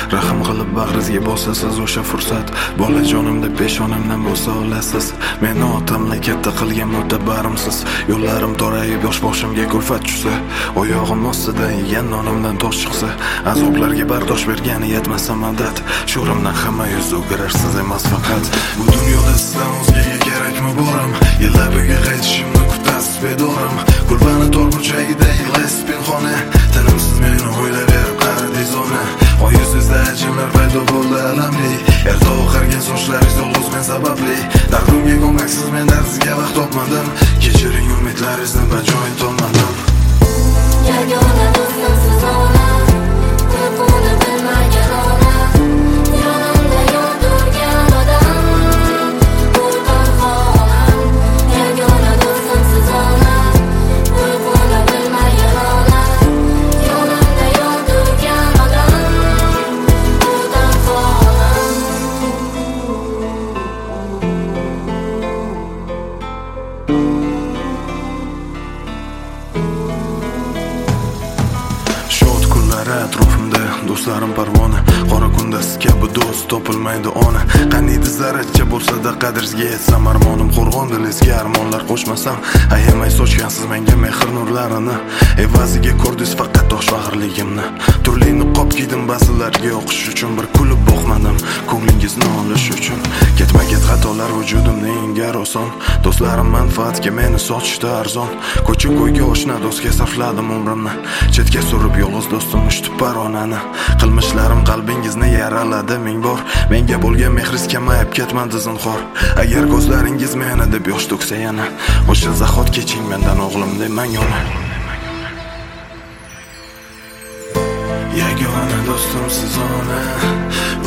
Rahm qilib bag'rizga bosasiz o'sha fursat. Bolajonimdek peshonamdan bo'lsa olasiz. Meni otamla katta qilgan mo'tabarimsiz. Yo'llarim torayib yosh boshimga kulfat tushsa, oyog'im ostidan yegan nonimdan tosh chiqsa, azoblarga bardosh bergani yetmasa madad. Sho'rimdan hamma yuz o'girarsiz emas faqat. Bu dunyoda sizdan o'zgaga kerakmi borim? Yillabiga qaytishimni kutasiz bedorim. Qurbani tor burchagida yig'laysiz pinhona. Tinimsiz meni o'ylayverib qaradingiz ona. Oy yuzingizda ajinlar paydo bo'ldi alamli. Erta oqargan sochlaringiz yolg'iz men sababli. Dardimga ko'maksiz men dardingizga vaqt topmadim. Kechiring umidlaringizni bajo etolmadim. Yagona do'stim siz ona, uyquni bilmagan ona, yonimda yondirgan odam, uyqum xolam. Yagona do'stim siz ona, uyquni bilmagan ona, yonimda yondirgan odam, uyqum xolam. Shod kunlari atrofimda do'stlarim parvona. Qora kunda siz kabi do'st topilmaydi ona. Qaniydi zarracha bo'lsa-da qadringizga yetsam, armonim qo'rg'on dilingizga armonlar qo'shmasam, ayamay sochgansiz menga mehr nurlarini. Evaziga ko'rdingiz faqat tosh faxrligimni. Turli niqob kiydim ba'zilarga yoqish uchun, bir kulib boqmadim ko'nglingizni olish uchun. Ketma-ket xatolar vujudimni engar oson. Do'stlarim manfaatga meni sotishda arzon. Ko'cha-ko'yga oshna do'stga sarfladim umrimni. Chetga surib yolg'iz do'stim ushti paronani. Qilmishlarim qalbingizni yaraladi ming bor. Menga bo'lgan mehringiz kamayib ketmadi zinhor. Agar ko'zlaringiz meni deb yosh to'ksa yana, o'sha zahot keching mendan o'g'lim demang ona. Yagona do'stim siz ona,